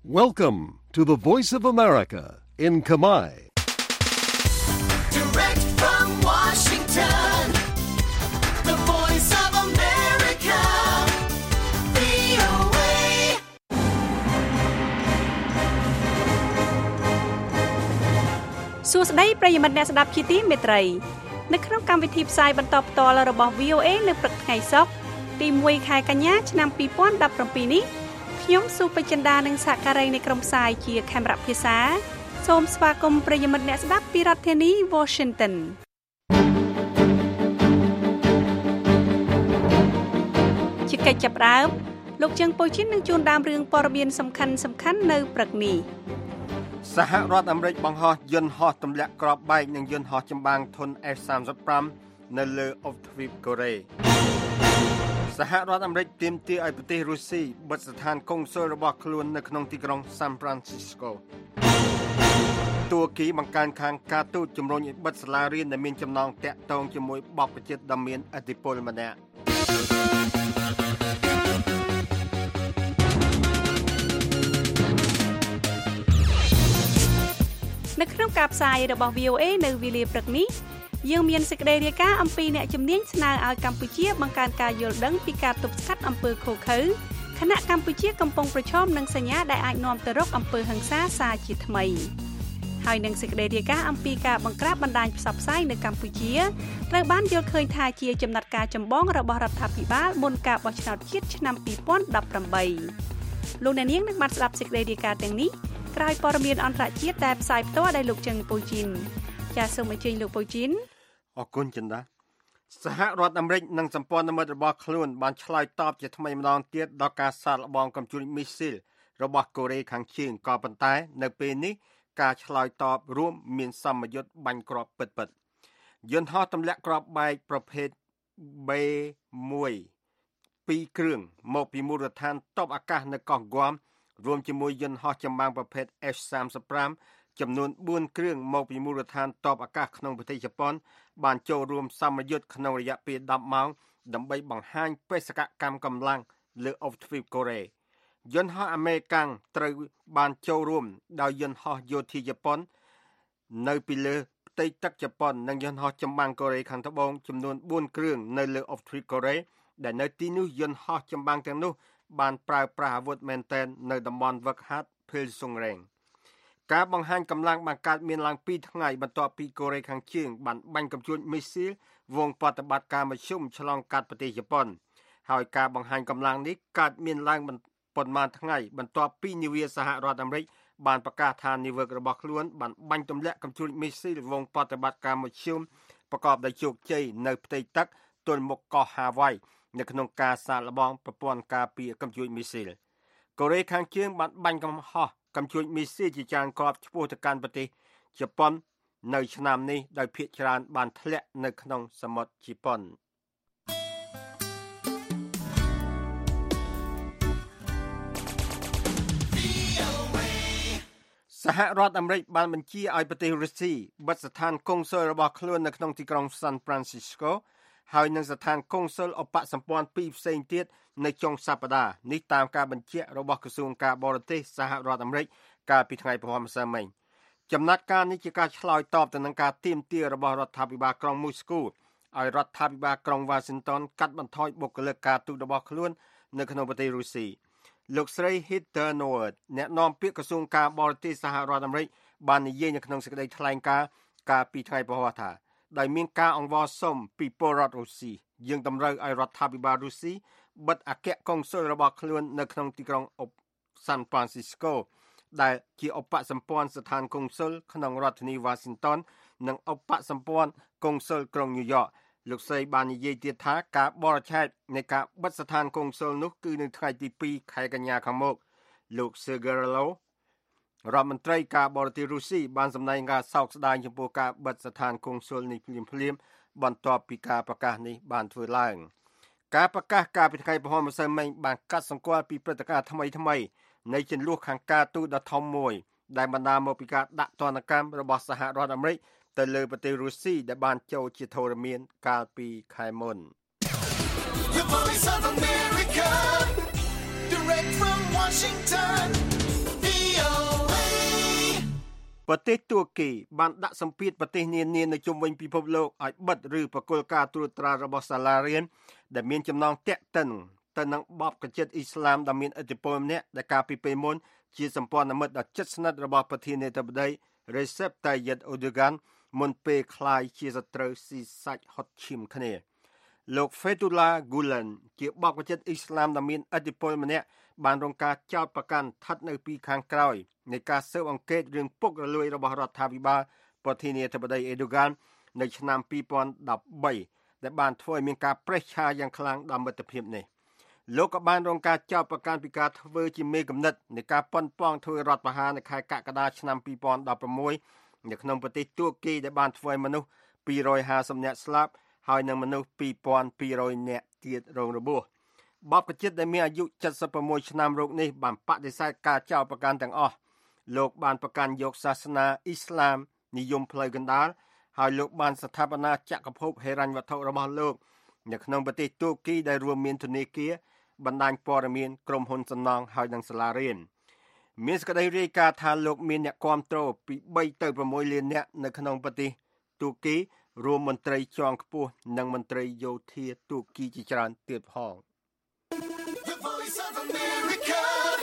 Welcome to the Voice of America in Khmer. Direct from Washington, the Voice of America, VOA. សួស្តីប្រិយមិត្តអ្នកស្ដាប់ជាទីមេត្រីនៅក្នុងកម្មវិធីផ្សាយបន្តផ្ទាល់របស់ VOA នៅព្រឹកថ្ងៃសុក្រទី1ខែកញ្ញាឆ្នាំ2017នេះខ្ញុំសុបចិន្តានិងសហការីនៃក្រុមផ្សាយជាខេមរៈភាសាសូមស្វាគមន៍ប្រិយមិត្តអ្នកស្ដាប់ពីរដ្ឋធានី Washington ជាកិច្ចចាប់ផ្ដើមលោកជើងប៉ូជីននឹងជួនដើមរឿងព័ត៌មានសំខាន់នៅព្រឹកនេះសហរដ្ឋអាមេរិកបង្ហោះយន្តហោះទម្លាក់គ្រាប់បែកនិងយន្តហោះចម្បាំងធុន F-35 នៅលើអ៊ុបទ្វីបកូរ៉េសហរដ្ឋអាមេរិកទាមទារឲ្យប្រទេសរុស្ស៊ីបិទស្ថានកុងស៊ុលរបស់ខ្លួននៅក្នុងទីក្រុង San Francisco ទួរគីបង្កើនខាងការទូតជំរុញឲ្យបិទសាលារៀនដែលមានចំណងតាក់ទងជាមួយបព្វជិតដ៏មានឥទ្ធិពលម្នាក់នៅក្នុងការផ្សាយរបស់ VOA នៅវេលាព្រឹកនេះយើងមានសេចក្តីរាយការណ៍អំពីអ្នកជំនាញស្នើឲ្យកម្ពុជាបង្កើនការយល់ដឹងពីការទប់ស្កាត់អំពើឃោរឃៅខណៈកម្ពុជាកំពុងប្រឈមនឹងសញ្ញាដែលអាចនាំទៅរកអំពើហិង្សាសារជាថ្មីហើយនឹងសេចក្តីរាយការណ៍អំពីការបង្ក្រាបបណ្ដាញផ្សព្វផ្សាយនៅកម្ពុជាត្រូវបានយល់ឃើញថាជាចំណាត់ការចម្បងរបស់រដ្ឋាភិបាលមុនការបោះឆ្នោតជាតិឆ្នាំ2018លោកអ្នកនាងនឹងបានស្ដាប់សេចក្តីរាយការណ៍ទាំងនេះក្រោយព័ត៌មានអន្តរជាតិដែលផ្សាយផ្ទាល់ដោយលោកជឹងពូជីនចាសសូមអញ្ជើញលោកពូជីនអរគុណចិន្តាសហរដ្ឋអាមេរិកនិងសម្ព័ន្ធមិត្តរបស់ខ្លួនបានឆ្លើយតបជាថ្មីម្ដងទៀតដល់ការសាកល្បងកំជួញមីស៊ីលរបស់កូរ៉េខាងជើងក៏ប៉ុន្តែនៅពេលនេះការឆ្លើយតបរួមមានសម្ពយុទ្ធបាញ់គ្រាប់ពិតយន្តហោះទម្លាក់គ្រាប់បែកប្រភេទ B1 2គ្រឿងមកពីមូលដ្ឋានទ័ពអាកាសនៅកោះហ្គាំរួមជាមួយយន្តហោះចម្បាំងប្រភេទ F-35 ចំនួន4គ្រឿងមកពីមូលដ្ឋានទ័ពអាកាសក្នុងប្រទេសជប៉ុនបានចូលរួមសម្ពយុទ្ធក្នុងរយៈពេល10ម៉ោងដើម្បីបង្ហាញបេសកកម្មកម្លាំងលើអ៊ុបទ្វីបកូរ៉េយន្តហោះអាមេរិកត្រូវបានចូលរួមដោយយន្តហោះយោធាជប៉ុននៅពីលើផ្ទៃទឹកជប៉ុននិងយន្តហោះចម្បាំងកូរ៉េខាងត្បូងចំនួន4គ្រឿងនៅលើអ៊ុបទ្វីបកូរ៉េដែលនៅទីនោះយន្តហោះចម្បាំងទាំងនោះបានប្រើប្រាស់អាវុធមែនទែននៅតំបន់វឹកហាត់ភេលសុងរ៉េងការបង្ហាញកម្លាំងបានកើតមានឡើង2ថ្ងៃបន្ទាប់ពីកូរ៉េខាងជើងបានបាញ់កំជួញមីស៊ីលវងប្រតិបត្តិការមធ្យមឆ្លងកាត់ប្រទេសជប៉ុនហើយការបង្ហាញកម្លាំងនេះកើតមានឡើងប៉ុន្មានថ្ងៃបន្ទាប់ពីនាវាសហរដ្ឋអាមេរិកបានប្រកាសថានាវិករបស់ខ្លួនបានបាញ់ទម្លាក់កំជួញមីស៊ីលវងប្រតិបត្តិការមធ្យមប្រកបដោយជោគជ័យនៅផ្ទៃទឹកទល់មុខកោះហាវ៉ៃនៅក្នុងការសាកល្បងប្រព័ន្ធការពារកំជួញមីស៊ីលកូរ៉េខាងជើងបានបាញ់កំហោះកំជួញមីស៊ីលជាច្រើនគ្រាប់ឆ្ពោះទៅកាន់ប្រទេសជប៉ុននៅឆ្នាំនេះដោយភាគច្រើនបានធ្លាក់នៅក្នុងសមុទ្រជប៉ុនសហរដ្ឋអាមេរិកបានបញ្ជាឲ្យប្រទេសរុស្ស៊ីបិទស្ថានកុងស៊ុលរបស់ខ្លួននៅក្នុងទីក្រុង San Francisco ហើយនឹងស្ថានកុងស៊ុលឧបសម្ព័ន្ធ2ផ្សេងទៀតនៅចុងសប្តាហ៍នេះតាមការបញ្ជាក់របស់ក្រសួងការបរទេសសហរដ្ឋអាមេរិកកាលពីថ្ងៃព្រហស្បតិ៍មិញចំណាត់ការនេះជាការឆ្លើយតបទៅនឹងការទាមទាររបស់រដ្ឋាភិបាលក្រុងមូស្គូឲ្យរដ្ឋាភិបាលក្រុង Washington កាត់បន្ថយបុគ្គលិកការទូតរបស់ខ្លួននៅក្នុងប្រទេសរុស្ស៊ីលោកស្រី Heather Nauert អ្នកនាំពាក្យក្រសួងការបរទេសសហរដ្ឋអាមេរិកបាននិយាយនៅក្នុងសេចក្តីថ្លែងការណ៍កាលពីថ្ងៃព្រហស្បតិ៍ថាដោយមានការអង្វរសុំពីពលរដ្ឋរុស្ស៊ីយើងតម្រូវឲ្យរដ្ឋាភិបាលរុស្ស៊ីបិទអគ្គកុងស៊ុលរបស់ខ្លួននៅក្នុងទីក្រុង San Francisco ដែលជាឧបសម្ព័ន្ធស្ថានកុងស៊ុលក្នុងរដ្ឋធានី Washington និងឧបសម្ព័ន្ធកុងស៊ុលក្រុង New York លោកស្រីបាននិយាយទៀតថាការបរិច្ឆេទនៃការបិទស្ថានកុងស៊ុលនោះគឺនៅថ្ងៃទី2ខែកញ្ញាខាងមុខលោក Sergey Lavrov រដ្ឋមន្ត្រីការបរទេសរុស្ស៊ីបានសម្ដែងការសោកស្ដាយចំពោះការបិទស្ថានកុងស៊ុលនេះភ្លាមៗបន្ទាប់ពីការប្រកាសនេះបានធ្វើឡើងការប្រកាសកាលពីថ្ងៃព្រហស្បតិ៍មិញបានកាត់សម្គាល់ពីព្រឹត្តិការណ៍ថ្មីនៃជម្លោះខាងការទូតដ៏ធំមួយដែលបណ្ដាលមកពីការដាក់ទណ្ឌកម្មរបស់សហរដ្ឋអាមេរិកទៅលើប្រទេសរុស្ស៊ីដែលបានចូលជាធរមានកាលពីខែមុន The Voice of America, direct from Washington, VOA. ប្រទេសទួរគីបានដាក់សម្ពាធប្រទេសនានានៅជុំវិញពិភពលោកឲ្យបិទឬបកគលការត្រួតត្រារបស់សាលារៀនដែលមានចំណងទាក់ទិនទៅនឹងបបកចិត្តអ៊ីស្លាមដែលមានឥទ្ធិពលម្នាក់ដែលកាលពីពេលមុនជាសម្ព័ន្ធមិត្តដ៏ជិតស្និទ្ធរបស់ប្រធានាធិបតី Recep Tayyip Erdogan មុនពេលក្លាយជាសត្រូវស៊ីសាច់ហុតឈាមគ្នាលោក Fethullah Gulen ជាបបកចិត្តអ៊ីស្លាមដែលមានឥទ្ធិពលម្នាក់បានរងការចោទប្រកាន់ស្ថិតនៅពីខាងក្រោយនៃការស៊ើបអង្កេតរឿងពុករលួយរបស់រដ្ឋាភិបាលប្រធានាធិបតី Erdogan នៅឆ្នាំ2013ដែលបានធ្វើឲ្យមានការប្រេះឆាយ៉ាងខ្លាំងដល់មិត្តភាពនេះលោកក៏បានរងការចោទប្រកាន់ពីការធ្វើជាមេគំនិតនៃការប៉ុនប៉ងធ្វើរដ្ឋប្រហារនៅខែកក្កដាឆ្នាំ2016នៅក្នុងប្រទេសទួរគីដែលបានធ្វើឲ្យមនុស្ស250នាក់ស្លាប់ហើយនិងមនុស្ស2200នាក់ទៀតរងរបួសបបកចិត្តដែលមានអាយុ76ឆ្នាំរោគនេះបានបដិសេធការចោទប្រកាន់ទាំងអស់លោកបានប្រកាន់យកសាសនាអ៊ីស្លាមនិយមផ្លូវកណ្ដាលហើយលោកបានស្ថាបនាចក្រភពហិរញ្ញវត្ថុរបស់លោកនៅក្នុងប្រទេសទួរគីដែលរួមមានធនាគារបណ្ដាញព័ត៌មានក្រុមហ៊ុនសំណង់ហើយនិងសាលារៀនមានសេចក្តីរាយការណ៍ថាលោកមានអ្នកគាំទ្រពី3ទៅ6លាននាក់នៅក្នុងប្រទេសទួរគីរួមមន្ត្រីជាន់ខ្ពស់និងមន្ត្រីយោធាទួរគីជាច្រើនទៀតផង The Voice of America,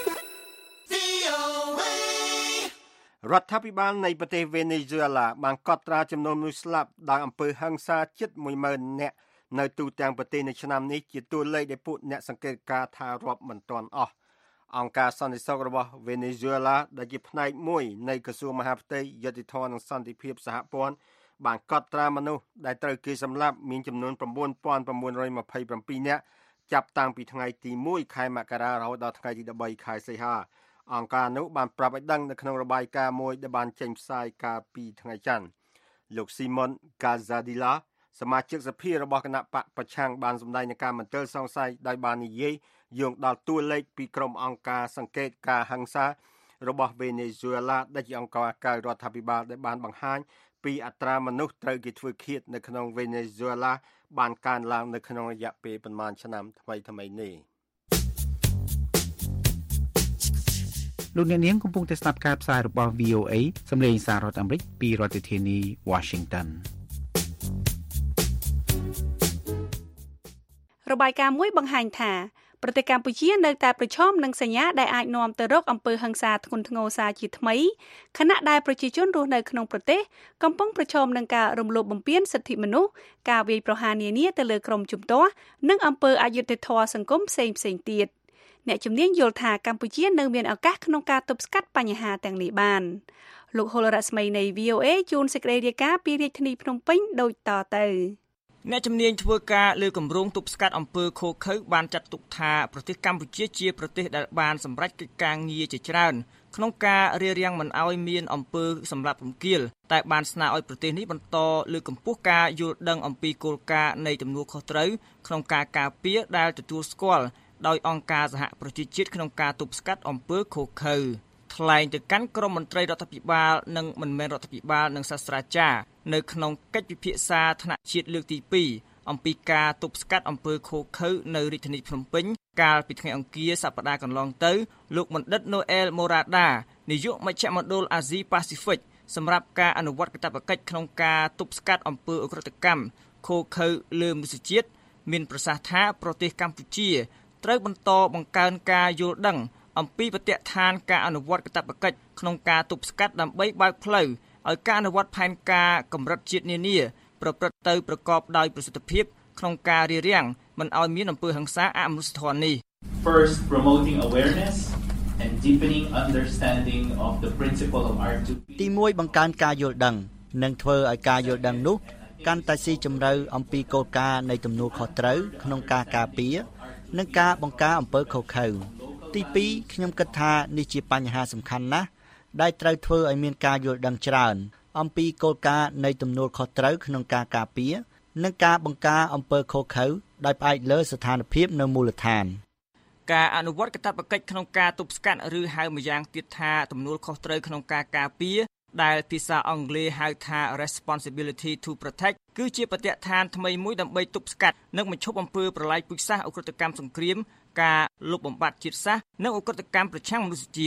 VOA. រដ្ឋាភិបាលនៃប្រទេសវេណេស៊ុយអេឡាបានកត់ត្រាចំនួនមនុស្សស្លាប់ដោយអំពើហិង្សាជិត 10,000 នាក់នៅទូទាំងប្រទេសនៅឆ្នាំនេះជាតួលេខដែលពួកអ្នកសង្កេតការណ៍ថារាប់មិនទាន់អស់អង្គការសន្តិសុខរបស់វេណេស៊ុយអេឡាដែលជាផ្នែកមួយនៃក្រសួងមហាផ្ទៃយុត្តិធម៌និងសន្តិភាពសហព័ន្ធបានកត់ត្រាមនុស្សដែលត្រូវគេសម្លាប់មានចំនួន 9,927 នាក់ចាប់តាំងពីថ្ងៃទី1ខែមករារហូតដល់ថ្ងៃទី13ខែសីហាអង្គការនោះបានប្រាប់ឲ្យដឹងនៅក្នុងរបាយការណ៍មួយដែលបានចេញផ្សាយកាលពីថ្ងៃច័ន្ទលោក Simon Gazadilla សមាជិកសភារបស់គណៈបកប្រឆាំងបានសម្ដែងនឹងការមន្ទិលសង្ស័យដោយបាននិយាយយោងដល់តួលេខពីក្រុមអង្គការសង្កេតការហិង្សារបស់វេណេស៊ុយអេឡាដែលជាអង្គការក្រៅរដ្ឋាភិបាលដែលបានបង្ហាញពីអត្រាមនុស្សត្រូវគេធ្វើឃាតនៅក្នុងវេណេស៊ុយអេឡាបានកើនឡើងនៅក្នុងរយៈពេលប្រមាណឆ្នាំថ្មីនេះលោកអ្នកនាងកំពុងតែស្ដាប់ការផ្សាយរបស់ VOA សម្លេងសាររដ្ឋអាមេរិកពីរដ្ឋធានី Washington របាយការណ៍មួយបង្ហាញថាប្រទេសកម្ពុជានៅតែប្រឈមនឹងសញ្ញាដែលអាចនាំទៅរកអំពើហិង្សាធ្ងន់ធ្ងរសារជាថ្មីខណៈដែលប្រជាជនរស់នៅក្នុងប្រទេសកំពុងប្រឈមនឹងការរំលោភបំពានសិទ្ធិមនុស្សការវាយប្រហារនានាទៅលើក្រុមជំទាស់និងអំពើអយុត្តិធម៌សង្គមផ្សេងៗទៀតអ្នកជំនាញយល់ថាកម្ពុជានៅមានឱកាសក្នុងការទប់ស្កាត់បញ្ហាទាំងនេះបានលោកហុលរស្មីនៃ VOA ជួនសេចក្តីរាយការណ៍ពីរាជធានីភ្នំពេញដូចតទៅអ្នកជំនាញធ្វើការលើគម្រោងទប់ស្កាត់អំពើឃោរឃៅបានចាត់ទុកថាប្រទេសកម្ពុជាជាប្រទេសដែលបានសម្រេចកិច្ចការងារជាច្រើនក្នុងការរារាំងមិនឲ្យមានអំពើសម្លាប់រង្គាលតែបានស្នើឲ្យប្រទេសនេះបន្តលើកកម្ពស់ការយល់ដឹងអំពីគោលការណ៍នៃទំនួលខុសត្រូវក្នុងការការពារដែលទទួលស្គាល់ដោយអង្គការសហប្រជាជាតិក្នុងការទប់ស្កាត់អំពើឃោរឃៅថ្លែងទៅកាន់ក្រុមមន្ត្រីរដ្ឋាភិបាលនិងមិនមែនរដ្ឋាភិបាលនិងសាស្ត្រាចារ្យនៅក្នុងកិច្ចពិភាក្សាថ្នាក់ជាតិលើកទី2អំពីការទប់ស្កាត់អំពើឃោរឃៅនៅរាជធានីភ្នំពេញកាលពីថ្ងៃអង្គារសប្តាហ៍កន្លងទៅលោកបណ្ឌិត Noel Morada នាយកមជ្ឈមណ្ឌលអាស៊ីប៉ាស៊ីហ្វិកសម្រាប់ការអនុវត្តកាតព្វកិច្ចក្នុងការទប់ស្កាត់អំពើឧក្រិដ្ឋកម្មឃោរឃៅលើមនុស្សជាតិមានប្រសាសន៍ថាប្រទេសកម្ពុជាត្រូវបន្តបង្កើនការយល់ដឹងអំពីបទដ្ឋានការអនុវត្តកាតព្វកិច្ចក្នុងការទប់ស្កាត់ដើម្បីបើកផ្លូវឲ្យការអនុវត្តផែនការកម្រិតជាតិនានាប្រព្រឹត្តទៅប្រកបដោយប្រសិទ្ធភាពក្នុងការរារាំងមិនឲ្យមានអំពើហិង្សាអមនុស្សធម៌នេះ First, promoting awareness and deepening understanding of the principle of R2P ទី1បង្កើនការយល់ដឹងនិងធ្វើឲ្យការយល់ដឹងនោះកាន់តែស៊ីជម្រៅអំពីគោលការណ៍នៃទំនួលខុសត្រូវក្នុងការការពារនិងការបង្ការអំពើឃោរឃៅទី2ខ្ញុំគិតថានេះជាបញ្ហាសំខាន់ណាស់ដែលត្រូវធ្វើឲ្យមានការយល់ដឹងច្រើនអំពីគោលការណ៍នៃទំនួលខុសត្រូវក្នុងការការពារនិងការបង្ការអំពើឃោរឃៅដោយផ្អែកលើស្ថានភាពនៅមូលដ្ឋានការអនុវត្តកាតព្វកិច្ចក្នុងការទប់ស្កាត់ឬហៅម្យ៉ាងទៀតថាទំនួលខុសត្រូវក្នុងការការពារដែលភាសាអង់គ្លេសហៅថា responsibility to protect គឺជាបទដ្ឋានថ្មីមួយដើម្បីទប់ស្កាត់និងបញ្ឈប់អំពើប្រល័យពូជសាសន៍ឧក្រិដ្ឋកម្មសង្គ្រាមការលុបបំបាត់ជាតិសាសន៍និងឧក្រិដ្ឋកម្មប្រឆាំងមនុស្សជាតិ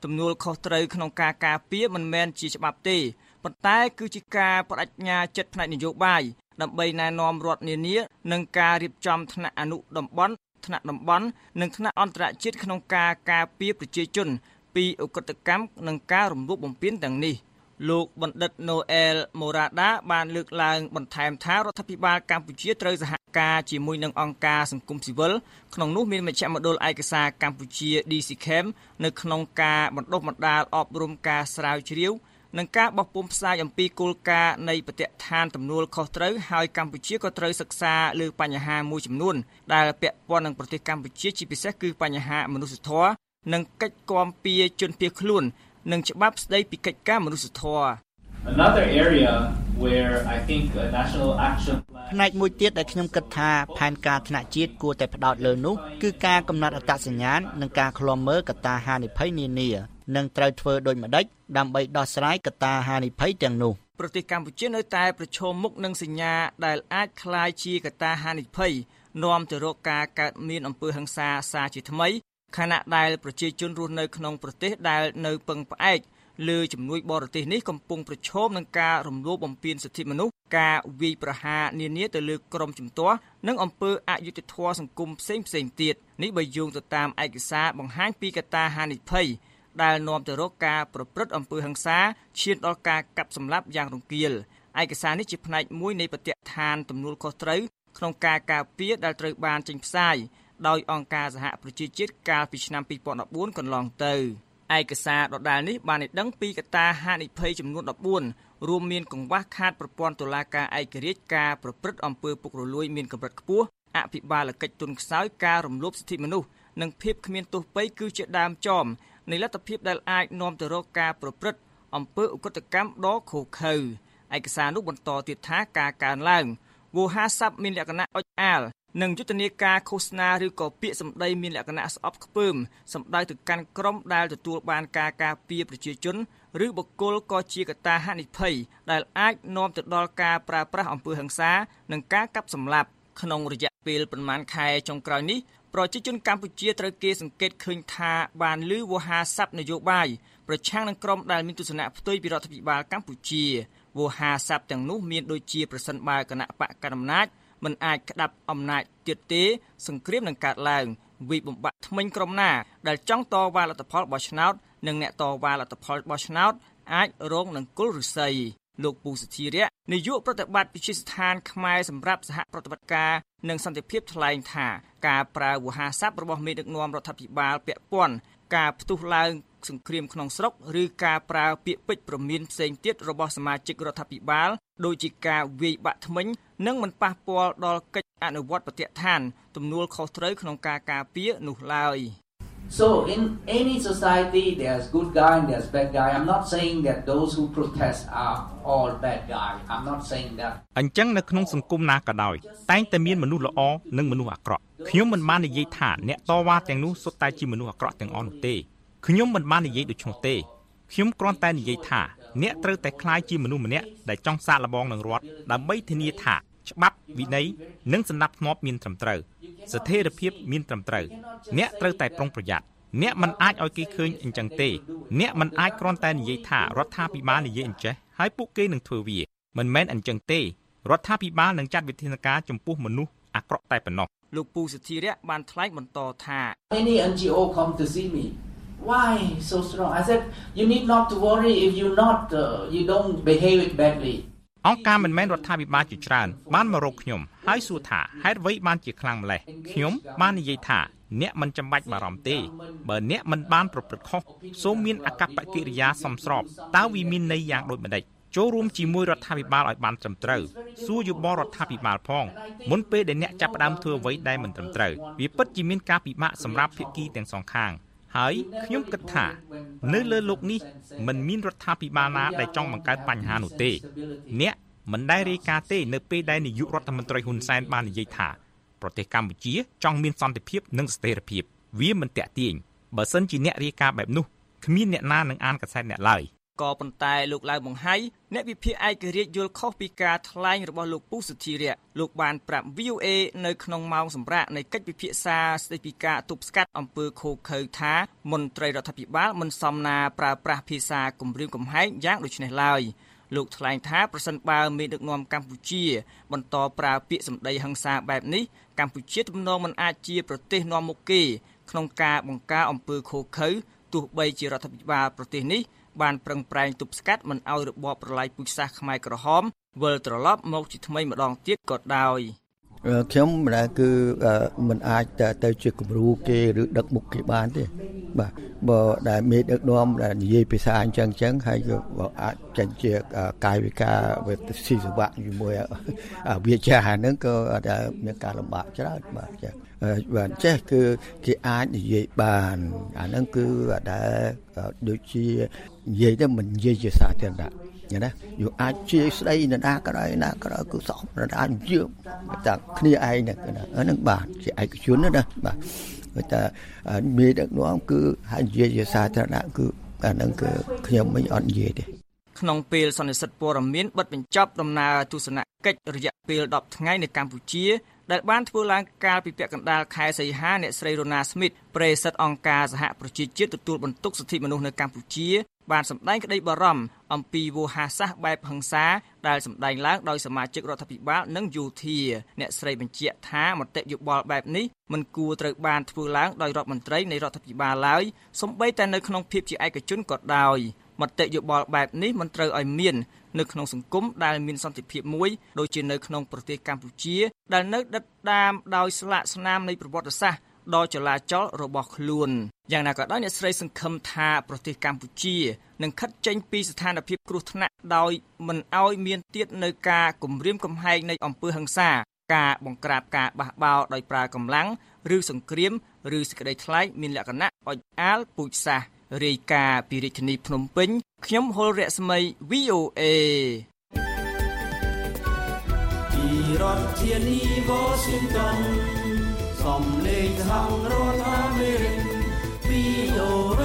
ទំនួលខុសត្រូវក្នុងការការពារមិនមែនជាច្បាប់ទេប៉ុន្តែគឺជាការបដិញ្ញាចិត្តផ្នែកនយោបាយដើម្បីណែនាំរដ្ឋនានានិងការរៀបចំថ្នាក់អនុតំបន់ថ្នាក់តំបន់និងថ្នាក់អន្តរជាតិក្នុងការការពារប្រជាជនពីឧក្រិដ្ឋកម្មនិងការរំលោភបំពានទាំងនេះលោកបណ្ឌិត Noel Morada បានលើកឡើងបន្ថែមថារដ្ឋាភិបាលកម្ពុជាត្រូវសហការជាមួយនឹងអង្គការសង្គមស៊ីវិលក្នុងនោះមានមជ្ឈមណ្ឌលឯកសារកម្ពុជា DCCAM នៅក្នុងការបណ្ដុះបណ្ដាលអប់រំការស្រាវជ្រាវនិងការបោះពុម្ពផ្សាយអំពីគោលការណ៍នៃបទដ្ឋានទំនួលខុសត្រូវហើយកម្ពុជាក៏ត្រូវសិក្សាលើបញ្ហាមួយចំនួនដែលពាក់ព័ន្ធនឹងប្រទេសកម្ពុជាជាពិសេសគឺបញ្ហាមនុស្សធម៌និងកិច្ចគាំពៀជនភៀសខ្លួននិងច្បាប់ស្តីពីកិច្ចការមនុស្សធម៌ Another area where I think a national action plan ផ្នែកមួយទៀតដែលខ្ញុំគិតថាផែនការថ្នាក់ជាតិគួរតែផ្ដោតលើនោះគឺការកំណត់អត្តសញ្ញាណនិងការឃ្លាំមើលកត្តាហានិភ័យនានានិងត្រូវធ្វើដូចម្តេចដើម្បីដោះស្រាយកត្តាហានិភ័យទាំងនោះប្រទេសកម្ពុជានៅតែប្រឈមមុខនឹងសញ្ញាដែលអាចคล้ายជាកត្តាហានិភ័យនាំទៅរកការកើតមានអំពើហិង្សាសាជាថ្មីខណៈដែលប្រជាជនរស់នៅក្នុងប្រទេសដែលនៅពឹងផ្អែកលើជំនួយបរទេសនេះកំពុងប្រឈមនឹងការរំលោភបំពានសិទ្ធិមនុស្សការវាយប្រហារនានាទៅលើក្រុមជំទាស់និងអំពើអយុត្តិធម៌សង្គមផ្សេងទៀតនេះបើយោងទៅតាមឯកសារបង្ហាញពីកត្តាហានិភ័យដែលនាំទៅរកការប្រព្រឹត្តអំពើហិង្សាឈានដល់ការកាប់សម្លាប់យ៉ាងរង្គាលឯកសារនេះជាផ្នែកមួយនៃបទដ្ឋានទំនួលខុសត្រូវក្នុងការការពារដែលត្រូវបានចេញផ្សាយដោយអង្គការសហប្រជាជាតិកាលពីឆ្នាំ2014កន្លងទៅឯកសារដដែលនេះបានឲ្យដឹងពីកត្តាហានិភ័យចំនួន14រួមមានកង្វះខាតប្រព័ន្ធតុលាការឯករាជ្យការប្រព្រឹត្តអំពើពុករលួយមានកម្រិតខ្ពស់អភិបាលកិច្ចទុនខ្សោយការរំលោភសិទ្ធិមនុស្សនិងភាពគ្មានទោសពៃគឺជាដើមចមនៃលទ្ធភាពដែលអាចនាំទៅរកការប្រព្រឹត្តអំពើឧក្រិដ្ឋកម្មដ៏ឃោរឃៅឯកសារនោះបន្តទៀតថាការកើនឡើងវោហារស័ព្ទមានលក្ខណៈអុចអាលនិងយុទ្ធនាការឃោសនាឬក៏ពាក្យសម្ដីមានលក្ខណៈស្អប់ខ្ពើមសម្ដៅទៅកាន់ក្រុមដែលទទួលបានការការពារប្រជាជនឬបុគ្គលក៏ជាកត្តាហានិភ័យដែលអាចនាំទៅដល់ការប្រើប្រាស់អំពើហិង្សានិងការកាប់សម្លាប់ក្នុងរយៈពេលប្រមាណខែចុងក្រោយនេះប្រជាជនកម្ពុជាត្រូវគេសង្កេតឃើញថាបានឮវោហារស័ព្ទនយោបាយប្រឆាំងនឹងក្រុមដែលមានទស្សនៈផ្ទុយពីរដ្ឋាភិបាលកម្ពុជាវោហារស័ព្ទទាំងនោះមានដូចជាប្រសិនបើគណៈបកកណ្ដាលអំណាចមិនអាចក្តាប់អំណាចទៀតទេសង្គ្រាមនឹងកើតឡើងវិបំបាក់ថ្មិញក្រុមណាដែលចង់តវ៉ាលទ្ធផលបោះឆ្នោតនិងអ្នកតវ៉ាលទ្ធផលបោះឆ្នោតអាចរងនឹងគល់ឫស្សីលោកពូសុធារៈនាយកប្រតិបត្តិវិទ្យាស្ថានខ្មែរសម្រាប់សហប្រតិបត្តិការនិងសន្តិភាពថ្លែងថាការប្រើវោហារស័ព្ទរបស់មេដឹកនាំរដ្ឋាភិបាលពាក់ព័ន្ធការផ្ទុះឡើងសង្គ្រាមក្នុងស្រុកឬការប្រើពាក្យពេចន៍ព្រមានផ្សេងទៀតរបស់សមាជិករដ្ឋាភិបាលដូចជាការវាយបាក់ធ្មេញនិងមិនប៉ះពាល់ដល់កិច្ចអនុវត្តបទដ្ឋានទំនួលខុសត្រូវក្នុងការការពារនោះឡើយ So in any society there's good guy and there's bad guy. I'm not saying that those who protest are all bad guy. I'm not saying that. អញ្ចឹងនៅក្នុងសង្គមណាក៏ដោយតែងតែមានមនុស្សល្អនិងមនុស្សអាក្រក់ខ្ញុំមិនបាននិយាយថាអ្នកតវ៉ាទាំងនោះសុទ្ធតែជាមនុស្សអាក្រក់ទាំងអស់នោះទេខ្ញុំមិនបាននិយាយដូច្នោះទេខ្ញុំគ្រាន់តែនិយាយថាអ្នកត្រូវតែក្លាយជាមនុស្សម្នាក់ដែលចង់សាកល្បងនឹងរដ្ឋដើម្បីធានាថាច្បាប់វិន័យនិងសណ្ដាប់ធ្នាប់មានត្រឹមត្រូវស្ថិរភាពមានត្រឹមត្រូវអ្នកត្រូវតែប្រុងប្រយ័ត្នអ្នកមិនអាចឲ្យគេឃើញអញ្ចឹងទេអ្នកមិនអាចគ្រាន់តែនិយាយថារដ្ឋាភិបាលនិយាយអញ្ចេះហើយពួកគេនឹងធ្វើវាមិនមែនអញ្ចឹងទេរដ្ឋាភិបាលនឹងចាត់វិធានការចំពោះមនុស្សអាក្រក់តែប៉ុណ្ណោះលោកពូសុធារៈបានថ្លែងបន្តថា Any NGO come to see me why so strong I said you need not to worry if you don't behave it badly អង្គការមិនមែនរដ្ឋាភិបាលជាច្រើនបានមករកខ្ញុំហើយសួរថាហេតុអ្វីបានជាខ្លាំងម្ល៉េះខ្ញុំបាននិយាយថាអ្នកមិនចាំបាច់បារម្ភទេបើអ្នកមិនបានប្រព្រឹត្តខុសសូមមានអកប្បកិរិយាសមស្របតើវាមានន័យយ៉ាងដូចម្តេចចូលរួមជាមួយរដ្ឋាភិបាលឲ្យបានត្រឹមត្រូវសួរយោបល់រដ្ឋាភិបាលផងមុនពេលដែលអ្នកចាប់ផ្ដើមធ្វើអ្វីដែលមិនត្រឹមត្រូវវាពិតជាមានការពិបាកសម្រាប់ភាគីទាំងសងខាងហើយខ្ញុំគិតថានៅលើโลกនេះមិនមានរដ្ឋាភិបាលណាដែលចង់បង្កើតបញ្ហានោះទេអ្នកមិនដែលរាយការណ៍ទេនៅពេលដែលនាយករដ្ឋមន្ត្រីហ៊ុនសែនបាននិយាយថាប្រទេសកម្ពុជាចង់មានសន្តិភាពនិងស្ថិរភាពវាមិនតាក់ទាញបើសិនជាអ្នករាយការណ៍បែបនោះគ្មានអ្នកណានឹងអានកាសែតអ្នកឡើយក៏ប៉ុន្តែលោកឡៅបង្ហៃអ្នកវិភាគឯករាជ្យយល់ខុសពីការថ្លែងរបស់លោកពូសុធីរៈលោកបានប្រាប់ VOA នៅក្នុងម៉ោងសម្រាប់នៃកិច្ចពិភាក្សាស្តីពីការទប់ស្កាត់អំពើឃោរឃៅថាមន្ត្រីរដ្ឋាភិបាលមិនសមណាប្រើប្រាស់ភាសាគំរាមកំហែងយ៉ាងដូចនេះឡើយលោកថ្លែងថាប្រសិនបើមានដឹកនាំកម្ពុជាបន្តប្រើពាក្យសម្ដីហិង្សាបែបនេះកម្ពុជាទំនងមិនអាចជាប្រទេសនាំមុខគេក្នុងការបង្ការអំពើឃោរឃៅទោះបីជារដ្ឋាភិបាលប្រទេសនេះបានប្រឹងប្រែងទប់ស្កាត់មិនឲ្យរបបប្រល័យពូជសាសន៍ខ្មែរក្រហមវិលត្រឡប់មកជាថ្មីម្ដងទៀតក៏ដោយខ្ញុំមិនដែរគឺមិនអាចទៅជាគំរូគេឬដឹកមុខគេបានទេបាទបើដែលមានដឹកនាំដែលនិយាយភាសាអញ្ចឹងហើយក៏អាចចេញជាកាយវិការវិទ្យាស៊ីសវៈជាមួយវាចាហ្នឹងក៏មានការលំបាកច្រើនបាទចា៎បាទចេះគឺគេអាចនិយាយបានអាហ្នឹងគឺដែលដូចជានិយាយទៅមិននិយាយជាសាធារណៈណាយូអាចជាស្ដីណាក៏ដោយណាក៏ដោយគឺសោះណាជឿតែគ្នាឯងហ្នឹងបាទជាឯកជនណាបាទតែមានដឹកនាំគឺហើយនិយាយជាសាធារណៈគឺអាហ្នឹងគឺខ្ញុំមិនអត់និយាយទេក្នុងពេលសន្និសីទព័ត៌មានបិទបញ្ចប់ដំណើរទស្សនកិច្ចរយៈពេល10ថ្ងៃនៅកម្ពុជាដែលបានធ្វើឡើងកាលពីពាក់កណ្ដាលខែសីហាអ្នកស្រីរ៉ូណាស្មីតប្រេសិតអង្គការសហប្រជាជាតិទទួលបន្ទុកសិទ្ធិមនុស្សនៅកម្ពុជាបានសម្ដែងក្តីបារម្ភអំពីវោហារសាស្ត្របែបហិង្សាដែលសម្ដែងឡើងដោយសមាជិករដ្ឋាភិបាលនិងយោធាអ្នកស្រីបញ្ជាក់ថាមតិយោបល់បែបនេះមិនគួរត្រូវបានធ្វើឡើងដោយរដ្ឋមន្ត្រីនៃរដ្ឋាភិបាលឡើយសូម្បីតែនៅក្នុងភាពជាឯកជនក៏ដោយមតិយោបល់បែបនេះមិនត្រូវឲ្យមាននៅក្នុងសង្គមដែលមានសន្តិភាពមួយដូចជានៅក្នុងប្រទេសកម្ពុជាដែលនៅដិតដាមដោយស្លាកស្នាមនៃប្រវត្តិសាស្ត្រដ៏ចលាចលរបស់ខ្លួនយ៉ាងណាក៏ដោយអ្នកស្រីសង្ឃឹមថាប្រទេសកម្ពុជានឹងខិតចេញពីស្ថានភាពគ្រោះថ្នាក់ដោយមិនឲ្យមានទៀតនៅការគំរាមកំហែងនៃអំពើហិង្សាការបង្ក្រាបការបះបោរដោយប្រើកម្លាំងឬសង្គ្រាមឬសេចក្តីថ្លែងមានលក្ខណៈអុចអាលពូជសាសន៍រាយការណ៍ពីរាជធានីភ្នំពេញខ្ញុំហុលរស្មី VOA ពីរដ្ឋធានី Washington សំឡេងខាងរដ្ឋអាមេរិក VOA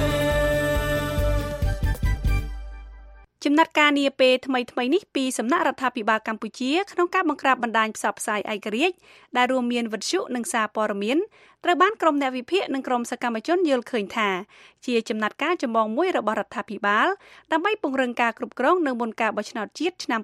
ចំណាត់ការនាពេលថ្មីនេះពីសំណាក់រដ្ឋាភិបាលកម្ពុជាក្នុងការបង្ក្រាបបណ្ដាញផ្សព្វផ្សាយឯករាជ្យដែលរួមមានវិទ្យុនិងសារព័ត៌មានត្រូវបានក្រុមអ្នកវិភាគនិងក្រុមសកម្មជនយល់ឃើញថាជាចំណាត់ការចម្បងមួយរបស់រដ្ឋាភិបាលដើម្បីពង្រឹងការគ្រប់គ្រងនៅមុនការបោះឆ្នោតជាតិឆ្នាំ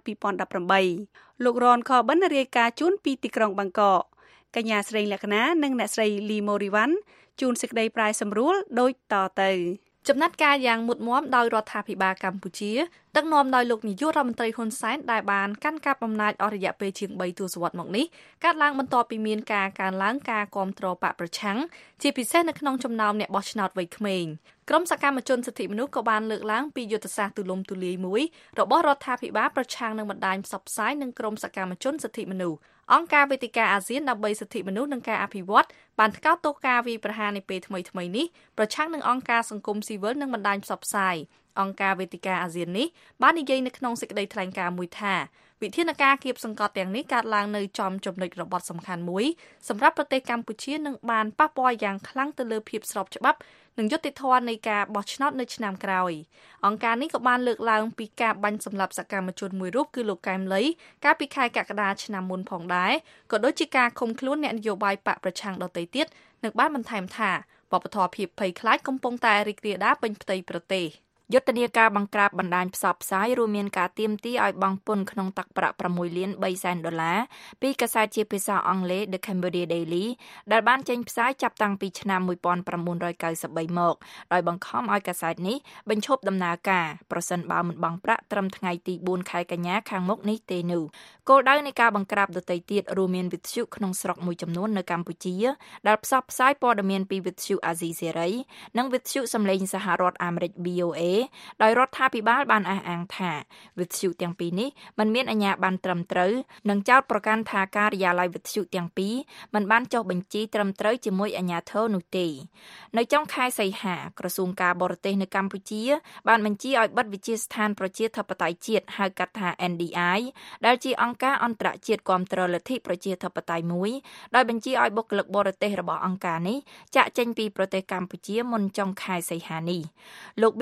2018លោករ៉ន ខបិនរាយការណ៍ជូនពីទីក្រុងបាងកកកញ្ញាស្រីលក្ខណានិងអ្នកស្រីលីម៉ូរីវ៉ាន់ជូនសេចក្តីប្រាយសម្រួលដូចតទៅចំណាត់ការយ៉ាងមុតមាំដោយរដ្ឋាភិបាលកម្ពុជាដឹកនាំដោយលោកនាយករដ្ឋមន្ត្រីហ៊ុនសែនដែលបានកាន់កាប់អំណាចអស់រយៈពេលជាង3ទសវត្សរ៍មកនេះកាត់ឡើងបន្ទាប់ពីមានការកើនឡើងការគាំទ្របកប្រឆាំងជាពិសេសនៅក្នុងចំណោមអ្នកបោះឆ្នោតវ័យក្មេងក្រុមសកម្មជនសិទ្ធិមនុស្សក៏បានលើកឡើងពីយុទ្ធសាស្ត្រទូលំទូលាយមួយរបស់រដ្ឋាភិបាលប្រឆាំងនឹងបណ្ដាញផ្សព្វផ្សាយនិងក្រុមសកម្មជនសិទ្ធិមនុស្សអង្គការវេទិកាអាស៊ានដើម្បីសិទ្ធិមនុស្សនិងការអភិវឌ្ឍបានថ្កោលទោសការវាយប្រហារនៅពេលថ្មីៗនេះប្រឆាំងនឹងអង្គការសង្គមស៊ីវិលនិងបណ្ដាញផ្សព្វផ្សាយអង្គការវេទិកាអាស៊ាននេះបាននិយាយនៅក្នុងសេចក្តីថ្លែងការណ៍មួយថាវិធានការគៀបសង្កត់ទាំងនេះកើតឡើងនៅចំចំណុចរបត់សំខាន់មួយសម្រាប់ប្រទេសកម្ពុជានិងបានប៉ះពាល់យ៉ាងខ្លាំងទៅលើភាពស្របច្បាប់និងយុត្តិធម៌នៃការបោះឆ្នោតនៅឆ្នាំក្រោយអង្គការនេះក៏បានលើកឡើងពីការបាញ់សម្លាប់សកម្មជនមួយរូបគឺលោកកែមលីកាលពីខែកក្កដាឆ្នាំមុនផងដែរក៏ដូចជាការឃុំខ្លួនអ្នកនយោបាយបកប្រឆាំងដទៃទៀតនិងបានបន្ថែមថាវប្បធម៌ភាពភ័យខ្លាចកំពុងតែរីករាលដាលពេញផ្ទៃប្រទេសយុទ្ធនាការបង្ក្រាបបណ្ដាញផ្សព្វផ្សាយរួមមានការទាមទារឲ្យបង់ពន្ធក្នុងទឹកប្រាក់$6.3 លានពីកាសែតជាភាសាអង់គ្លេស The Cambodia Daily ដែលបានចេញផ្សាយចាប់តាំងពីឆ្នាំ1993មកដោយបង្ខំឲ្យកាសែតនេះបញ្ឈប់ដំណើរការប្រសិនបើមិនបង់ប្រាក់ត្រឹមថ្ងៃទី4ខែកញ្ញាខាងមុខនេះទេនោះគោលដៅនៃការបង្ក្រាបដទៃទៀតរួមមានវិទ្យុក្នុងស្រុកមួយចំនួននៅកម្ពុជាដែលផ្សព្វផ្សាយព័ត៌មានពីវិទ្យុអាស៊ីសេរីនិងវិទ្យុសំឡេងសហរដ្ឋអាមេរិក VOAដោយរដ្ឋាភិបាលបានអះអាងថាវិទ្យុទាំងពីរនេះមិនមានអាជ្ញាប័ណ្ណត្រឹមត្រូវនិងចោទប្រកាន់ថាការិយាល័យវិទ្យុទាំងពីរមិនបានចុះបញ្ជីត្រឹមត្រូវជាមួយអាជ្ញាធរនោះទេនៅចុងខែសីហាក្រសួងការបរទេសនៅកម្ពុជាបានបញ្ជាឲ្យបិទវិទ្យាស្ថានប្រជាធិបតេយ្យជាតិហៅកាត់ថា NDI ដែលជាអង្គការអន្តរជាតិគាំទ្រលទ្ធិប្រជាធិបតេយ្យមួយដោយបញ្ជាឲ្យបុគ្គលិកបរទេសរបស់អង្គការនេះចាកចេញពីប្រទេសកម្ពុជាមុនចុងខែសីហានេះលោក Billy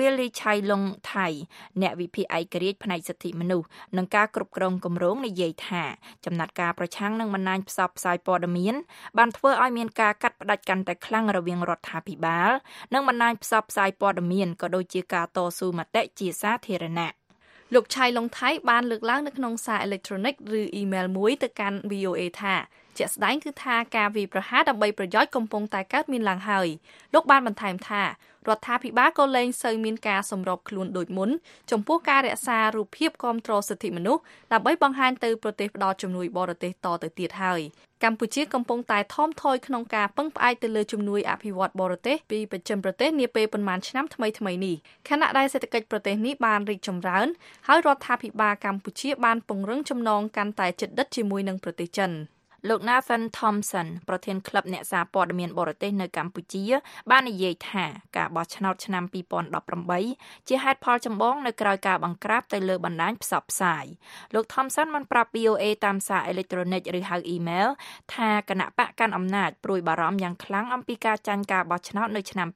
ឆៃឡុងថៃអ្នកវិភាគឯករាជ្យផ្នែកសិទ្ធិមនុស្សនិងការគ្រប់គ្រងគម្រោងនិយាយថាចំណាត់ការប្រឆាំងនឹងបណ្ដាញផ្សព្វផ្សាយព័ត៌មានបានធ្វើឲ្យមានការកាត់ផ្ដាច់កាន់តែខ្លាំងរវាងរដ្ឋាភិបាលនិងបណ្ដាញផ្សព្វផ្សាយព័ត៌មានក៏ដូចជាការតស៊ូមតិជាសាធារណៈលោកឆៃឡុងថៃបានលើកឡើងនៅក្នុងសារអេឡិចត្រូនិកឬអ៊ីមែលមួយទៅកាន់ VOA ថាជាក់ស្ដែងគឺថាការវាយប្រហារដើម្បីប្រយោជន៍កំពុងតែកើតមានឡើងហើយលោកបានបន្ថែមថារដ្ឋាភិបាលក៏លែងសូវមានការសម្របខ្លួនដូចមុនចំពោះការរក្សារូបភាពគាំទ្រសិទ្ធិមនុស្សដើម្បីបង្ហាញទៅប្រទេសផ្ដល់ជំនួយបរទេសតទៅទៀតហើយកម្ពុជាកំពុងតែថមថយក្នុងការពឹងផ្អែកទៅលើជំនួយអភិវឌ្ឍបរទេសពីបស្ចិមប្រទេសនាពេលប៉ុន្មានឆ្នាំថ្មីៗនេះខណៈដែលសេដ្ឋកិច្ចប្រទេសនេះបានរីកចម្រើនហើយរដ្ឋាភិបាលកម្ពុជាបានពង្រឹងចំណងកាន់តែជិតដិតជាមួយនឹងប្រទេសចិនលោក Nathan Thompson ប្រធានក្លឹបអ្នកសារព័ត៌មានបរទេសនៅកម្ពុជាបាននិយាយថាការបោះឆ្នោតឆ្នាំ2018ជាហេតុផលចម្បងនៅក្រៅការបង្ក្រាបទៅលើបណ្ដាញផ្សព្វផ្សាយលោក Thompson បានប្រាប់ VOA តាមសារអេឡិចត្រូនិកឬហៅអ៊ីមែលថាគណៈបកកាន់អំណាចព្រួយបារម្ភយ៉ាងខ្លាំងអំពីការចាញ់ការបោះឆ្នោតនៅឆ្នាំ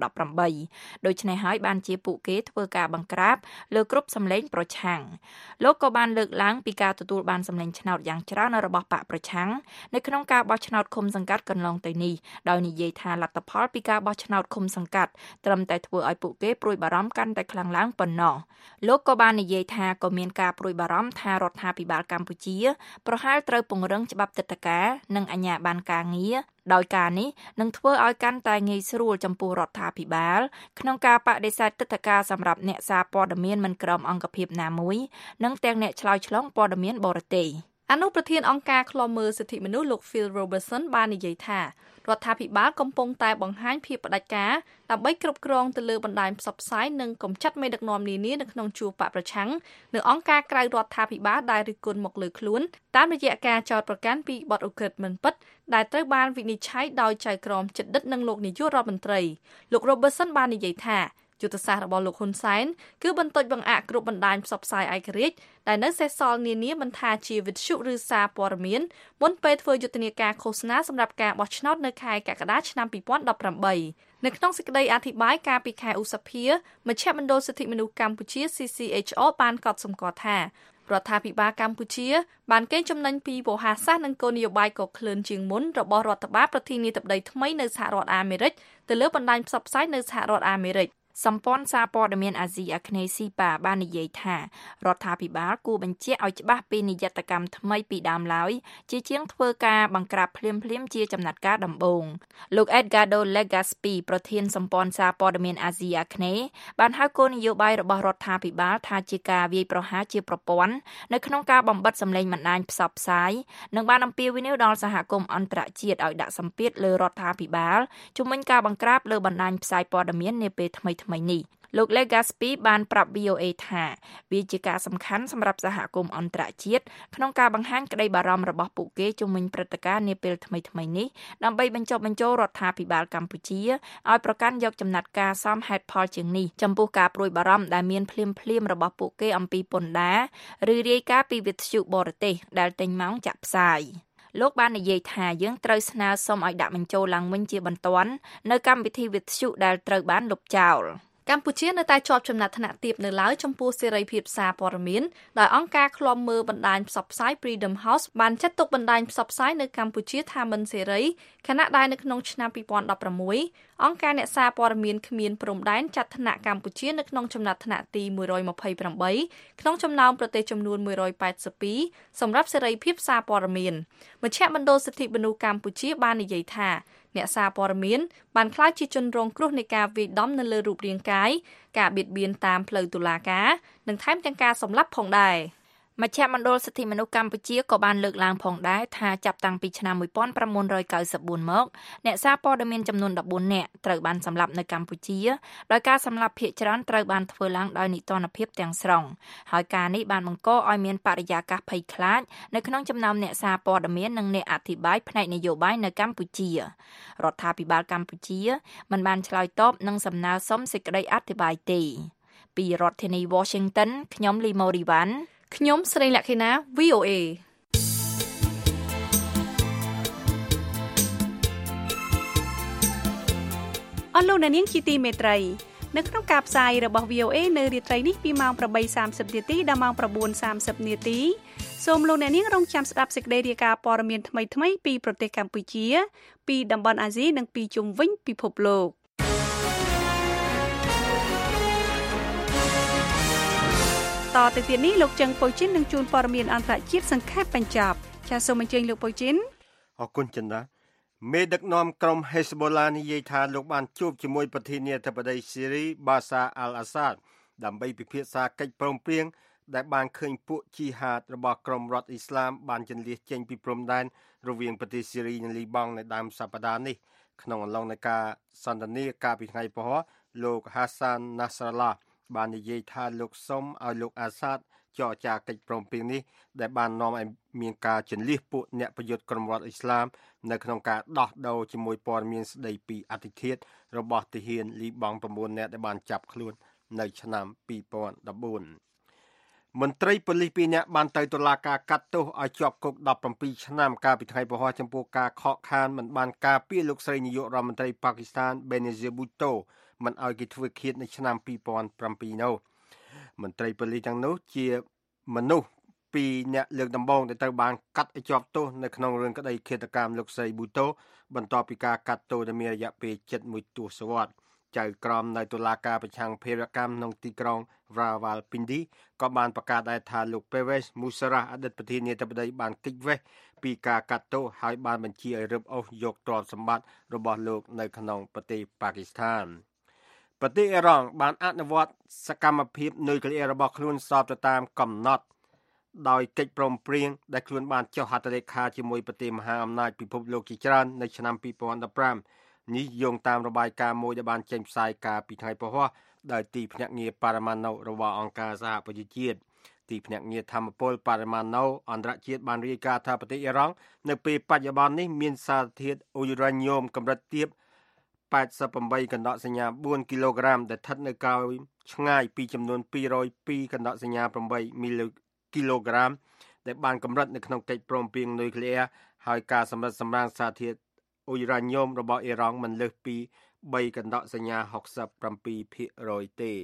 2018ដូច្នេះហើយបានជាពួកគេធ្វើការបង្ក្រាបលើគ្រប់សម្លេងប្រឆាំងលោកក៏បានលើកឡើងពីការទទួលបានសម្លេងឆ្នោតយ៉ាងច្រើនរបស់បកប្រឆាំងនៅក្នុងការបោះឆ្នោតឃុំសង្កាត់កន្លងទៅនេះដោយនិយាយថាលទ្ធផលពីការបោះឆ្នោតឃុំសង្កាត់ត្រឹមតែធ្វើឲ្យពួកគេព្រួយបារម្ភកាន់តែខ្លាំងឡើងប៉ុណ្ណោះលោកក៏បាននិយាយថាក៏មានការព្រួយបារម្ភថារដ្ឋាភិបាលកម្ពុជាប្រហែលត្រូវពង្រឹងច្បាប់ទិដ្ឋាការនិងអាជ្ញាប័ណ្ណការងារដោយការនេះនឹងធ្វើឲ្យកាន់តែងាយស្រួលចំពោះរដ្ឋាភិបាលក្នុងការបដិសេធទិដ្ឋាការសម្រាប់អ្នកសារព័ត៌មានមិនក្រោមអង្គភាពណាមួយនិងទាំងអ្នកឆ្លើយឆ្លងព័ត៌មានបរទេសអនុប្រធានអង្គការឃ្លាំមើលសិទ្ធិមនុស្សលោក Phil Robertson បាននិយាយថារដ្ឋាភិបាលកំពុងតែបង្ហាញភាពផ្ដាច់ការដើម្បីគ្រប់គ្រងទៅលើបណ្ដាញផ្សព្វផ្សាយនិងកម្ចាត់មេដឹកនាំនានានៅក្នុងជួរបកប្រឆាំងនៅអង្គការក្រៅរដ្ឋាភិបាលដែលរិះគន់មកលើខ្លួនតាមរយៈការចោទប្រកាន់ពីបទឧក្រិដ្ឋមិនពិតដែលត្រូវបានវិនិច្ឆ័យដោយចៅក្រមជិតដិតនិងលោកនាយករដ្ឋមន្ត្រីលោក Robertson បាននិយាយថាយុទ្ធសាស្ត្ររបស់លោកហ៊ុនសែនគឺបន្តិចបង្អាក់គ្រប់បណ្ដាញផ្សព្វផ្សាយឯករាជ្យដែលនៅសេសសល់នានាមិនថាជាវិទ្យុឬសារព័ត៌មានមុនពេលធ្វើយុទ្ធនាការឃោសនាសម្រាប់ការបោះឆ្នោតនៅខែកក្កដាឆ្នាំ2018នៅក្នុងសេចក្តីអធិប្បាយកាលពីខែឧសភាមជ្ឈមណ្ឌលសិទ្ធិមនុស្សកម្ពុជា CCHR បានកត់សម្គាល់ថារដ្ឋាភិបាលកម្ពុជាបានកេងចំណេញពីវោហារសាស្ត្រនិងគោលនយោបាយក៏ក្លឿនជាងមុនរបស់រដ្ឋបាលប្រធានាធិបតីថ្មីនៅសហរដ្ឋអាមេរិកទៅលើបណ្ដាញផ្សព្វផ្សាយនៅសហរដ្ឋអាមេរិកសម្ព័ន្ធសារព័ត៌មានអាស៊ីអាគ្នេយ៍ SIPA បាននិយាយថារដ្ឋាភិបាលគួរបញ្ជាក់ឲ្យច្បាស់ពីនិយត្តកម្មថ្មីពីដើមឡើយជាជាងធ្វើការបង្ក្រាបភ្លាមៗជាចំណាត់ការដំបូងលោក Edgardo Legaspi ប្រធានសម្ព័ន្ធសារព័ត៌មានអាស៊ីអាគ្នេយ៍បានហៅគោលនយោបាយរបស់រដ្ឋាភិបាលថាជាការវាយប្រហារជាប្រព័ន្ធនៅក្នុងការបំបិទសម្លេងបណ្ដាញផ្សព្វផ្សាយនិងបានអំពាវនាវដល់សហគមន៍អន្តរជាតិឲ្យដាក់សម្ពាធលើរដ្ឋាភិបាលជំវិញការបង្ក្រាបលើបណ្ដាញផ្សាយព័ត៌មាននាពេលថ្មីនេះលោក Legaspi បានប្រាប់ VOA ថាវាជាការសំខាន់សម្រាប់សហគមន៍អន្តរជាតិក្នុងការបង្ហាញក្តីបារម្ភរបស់ពួកគេជុំវិញព្រឹត្តិការណ៍នាពេលថ្មីនេះដើម្បីបញ្ចុះបញ្ចូលរដ្ឋាភិបាលកម្ពុជាឲ្យប្រកាន់យកចំណាត់ការសមហេតុផលជាងនេះចំពោះការព្រួយបារម្ភដែលមានភ្លាមៗរបស់ពួកគេអំពីពន្ធដារឬរាយការណ៍ពីវិទ្យុបរទេសដែលទិញម៉ោងចាក់ផ្សាយលោកបាននិយាយថាយើងត្រូវស្នើសុំឲ្យដាក់បញ្ចូលឡើងវិញជាបន្ទាន់នៅកម្មវិធីវិទ្យុដែលត្រូវបានលុបចោលកម្ពុជានៅតែជាប់ចំណាត់ថ្នាក់ទាបនៅឡើយចំពោះសេរីភាពសារព័ត៌មានដោយអង្គការឃ្លាំមើលបណ្ដាញផ្សព្វផ្សាយ Freedom House បានចាត់ទុកបណ្ដាញផ្សព្វផ្សាយនៅកម្ពុជាថាមិនសេរីខណៈដែលនៅក្នុងឆ្នាំ2016អង្គការអ្នកសារព័ត៌មានគ្មានព្រំដែនចាត់ថ្នាក់កម្ពុជានៅក្នុងចំណាត់ថ្នាក់ទី128ក្នុងចំណោមប្រទេសចំនួន182សម្រាប់សេរីភាពសារព័ត៌មានមជ្ឈមណ្ឌលសិទ្ធិមនុស្សកម្ពុជាបាននិយាយថាអ្នកសារព័ត៌មានបានក្លាយជាជនរងគ្រោះនៃការវាយដំនៅលើរូបរាងកាយការបៀតបៀនតាមផ្លូវតុលាការនិងថែមទាំងការសម្លាប់ផងដែរមជ្ឈមណ្ឌលសិទ្ធិមនុស្សកម្ពុជាក៏បានលើកឡើងផងដែរថាចាប់តាំងពីឆ្នាំ1994មកអ្នកសារព័ត៌មានចំនួន14នាក់ត្រូវបានសម្លាប់នៅកម្ពុជាដោយការសម្លាប់ភាគច្រើនត្រូវបានធ្វើឡើងដោយនីតិរដ្ឋភាពទាំងស្រុងហើយការនេះបានបង្កឲ្យមានបរិយាកាសភ័យខ្លាចនៅក្នុងចំណោមអ្នកសារព័ត៌មាននិងអ្នកអធិប្បាយផ្នែកនយោបាយនៅកម្ពុជារដ្ឋាភិបាលកម្ពុជាមិនបានឆ្លើយតបនឹងសំណើសុំសេចក្តីអធិប្បាយទេពីរដ្ឋធានី Washington ខ្ញុំលីម៉ូរីវ៉ាន់ខ្ញុំស្រីលក្ខិណា VOA អស់លោកអ្នកនាងជាទីមេត្រីនៅក្នុងការផ្សាយរបស់ VOA នៅរាត្រីនេះពីម៉ោង 8:30 នាទីដល់ម៉ោង 9:30 នាទីសូមលោកអ្នកនាងរងចាំស្ដាប់សេចក្តីរាយការណ៍ព័ត៌មានថ្មីៗពីប្រទេសកម្ពុជាពីតំបន់អាស៊ីនិងពីជុំវិញពិភពលោកតទៅទៀតនេះលោកចឹងប៉ូជីននឹងជួនព័ត៌មានអន្តរជាតិសង្ខេបបញ្ចប់ចាសសូមអញ្ជើញលោកប៉ូជីនអរគុណចិនដាមេដឹកនាំក្រុម Hezbollah និយាយថាលោកបានជួបជាមួយប្រធានាធិបតីស៊ីរី Bashar al-Assad ដើម្បីពិភាក្សាកិច្ចព្រមព្រៀងដែលបានឃើញពួកជីហាតរបស់ក្រុមរដ្ឋអ៊ីស្លាមបានជន្លៀសចេញពីព្រំដែនរវាងប្រទេសស៊ីរីនិងលីបង់នៅដើមសប្តាហ៍នេះក្នុងអំឡុងនៃការសន្ទនាកាលពីថ្ងៃពុធលោក Hassan Nasrallah បាននិយាយថាលោកសុំឲ្យលោកអាសាតចរចាកិច្ចព្រមព្រៀងនេះដែលបាននាំឲ្យមានការជន្លៀសពួកអ្នកប្រយុទ្ធក្រុមរដ្ឋអ៊ីស្លាមនៅក្នុងការដោះដូរជាមួយព័ត៌មានស្ដីពីអធិឃាតរបស់ទាហានលីបង់9នាក់ដែលបានចាប់ខ្លួននៅឆ្នាំ2014មន្ត្រីប៉ូលីស2នាក់បានទៅតុលាការកាត់ទោសឲ្យជាប់គុក17ឆ្នាំកាលពីថ្ងៃពុធចំពោះការខកខានមិនបានការពារលោកស្រីនាយករដ្ឋមន្ត្រីប៉ាគីស្ថាន Benazir Bhutto មិនឲ្យគេធ្វើឃាតនៅឆ្នាំ2007នោះមន្ត្រីប៉ូលីសទាំងនោះជាមនុស្ស2អ្នកលើកដំបូងដែលត្រូវបានកាត់ឲ្យជាប់ទោសនៅក្នុងរឿងក្តីឃាតកម្មលោកស្រី Bhutto បន្ទាប់ពីការកាត់ទោសដែលមានរយៈពេល71ទសវត្សរ៍ចៅក្រមនៅតុលាការប្រឆាំងភេរកម្មក្នុងទីក្រុង Rawalpindi ក៏បានប្រកាសដែរថាលោក Pervez Musharraf អតីតប្រធានាធិបតីបានគេចវេះពីការកាត់ទោសហើយបានបញ្ជាឲ្យរឹបអូសយកទ្រព្យសម្បត្តិរបស់លោកនៅក្នុងប្រទេសប៉ាគីស្ថានប្រទេសអ៊ីរ៉ង់បានអនុវត្តសកម្មភាពនុយក្លេអ៊ែររបស់ខ្លួនស្របទៅតាមកំណត់ដោយកិច្ចព្រមព្រៀងដែលខ្លួនបានចុះហត្ថលេខាជាមួយប្រទេសមហាអំណាចពិភពលោកជាច្រើននៅឆ្នាំ2015នេះយោងតាមរបាយការណ៍មួយដែលបានចេញផ្សាយកាលពីថ្ងៃពុធដោយទីភ្នាក់ងារបរមាណុរបស់អង្គការសហប្រជាជាតិទីភ្នាក់ងារធម្មពលបរមាណុអន្តរជាតិបានរាយការណ៍ថាប្រទេសអ៊ីរ៉ង់នៅពេលបច្ចុប្បន្ននេះមានសារធាតុអ៊ុយរ៉ាញ៉ូមកម្រិតទាប88កណ្ដកសញ្ញា4គីឡូក្រាមដែលស្ថិតនៅក្រោយឆ្ងាយពីចំនួន202កណ្ដកសញ្ញា8មីលីគីឡូក្រាមដែលបានកម្រិតនៅក្នុងកិច្ចព្រមព្រៀងនុយក្លេអ៊ែរហើយការសម្រិតសម្រាំងសារធាតុអ៊ុយរ៉ាញ៉ូមរបស់អ៊ីរ៉ង់មិនលើសពី3កណ្ដកសញ្ញា67% ទេ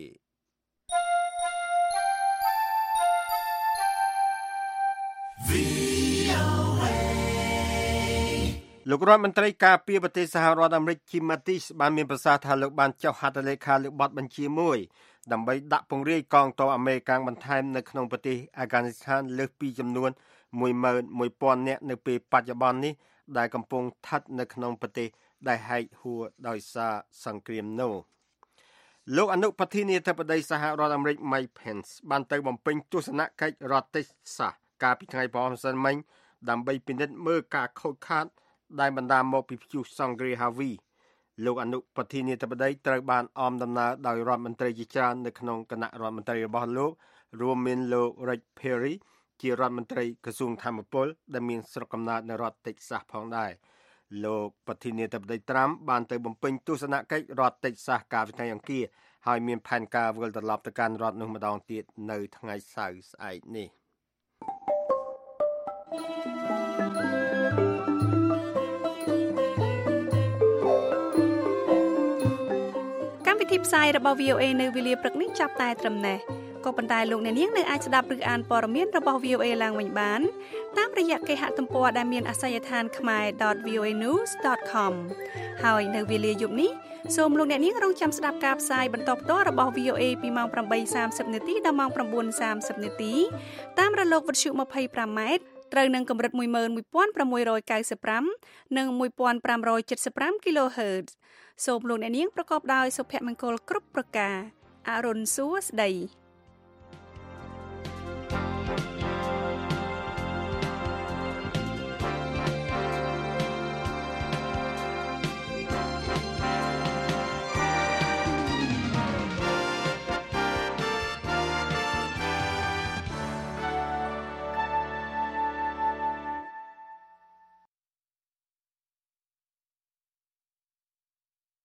លោករដ្ឋមន្ត្រីការពារប្រទេសសហរដ្ឋអាមេរិក Jim Mattis បានមានប្រសាសន៍ថាលោកបានចុះហត្ថលេខាលើបទបញ្ជាមួយដើម្បីដាក់ពង្រាយកងទ័ពអាមេរិកបន្ថែមនៅក្នុងប្រទេសអាហ្គានីស្ថានលើសពីចំនួន 11,000 នាក់នៅពេលបច្ចុប្បន្ននេះដែលកំពុងស្ថិតនៅក្នុងប្រទេសដែលហែកហួរដោយសារសង្គ្រាមនោះលោកអនុប្រធានាធិបតីសហរដ្ឋអាមេរិក Mike Pence បានទៅបំពេញទស្សនកិច្ចរដ្ឋ Texas កាលពីថ្ងៃពុធម្សិលមិញដើម្បីពិនិត្យមើលការខូចខាតដែលបណ្ដាលមកពីព្យុះសង្គ្រា Harvey លោកអនុប្រធានាធិបតីត្រូវបានអមដំណើរដោយរដ្ឋមន្ត្រីជាច្រើននៅក្នុងគណៈរដ្ឋមន្ត្រីរបស់លោករួមមានលោក Rick Perry ជារដ្ឋមន្ត្រីក្រសួងធម្មពលដែលមានស្រុកកំណើតនៅរដ្ឋ Texas ផងដែរលោកប្រធានាធិបតី Trump បានទៅបំពេញទស្សនកិច្ចរដ្ឋ Texas កាលពីថ្ងៃអង្គារហើយមានផែនការវិលត្រឡប់ទៅកាន់រដ្ឋនោះម្ដងទៀតនៅថ្ងៃសៅរ៍ស្អែកនេះកម្មវិធីផ្សាយរបស់ VOA នៅវេលាព្រឹកនេះចាប់តែត្រឹមនេះក៏ប៉ុន្តែលោកអ្នកនាងនៅអាចស្ដាប់ឬអានព័ត៌មានរបស់ VOA ឡើងវិញបានតាមរយៈគេហទំព័រដែលមានអាសយដ្ឋាន khmer.voanews.com ហើយនៅវេលាយប់នេះសូមលោកអ្នកនាងរងចាំស្ដាប់ការផ្សាយបន្តផ្ទាល់របស់ VOA ពីម៉ោង 8:30 នាទីដល់ម៉ោង 9:30 នាទីតាមរលកវិទ្យុ 25 ម៉ែត្រត្រូវនឹងកម្រិត 11695 និង 1575 kHz សូមលោកអ្នកនាងប្រកបដោយសុភមង្គលគ្រប់ប្រការអរុនសួស្តី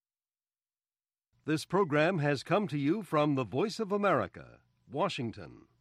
This program has come to you from the Voice of America, Washington.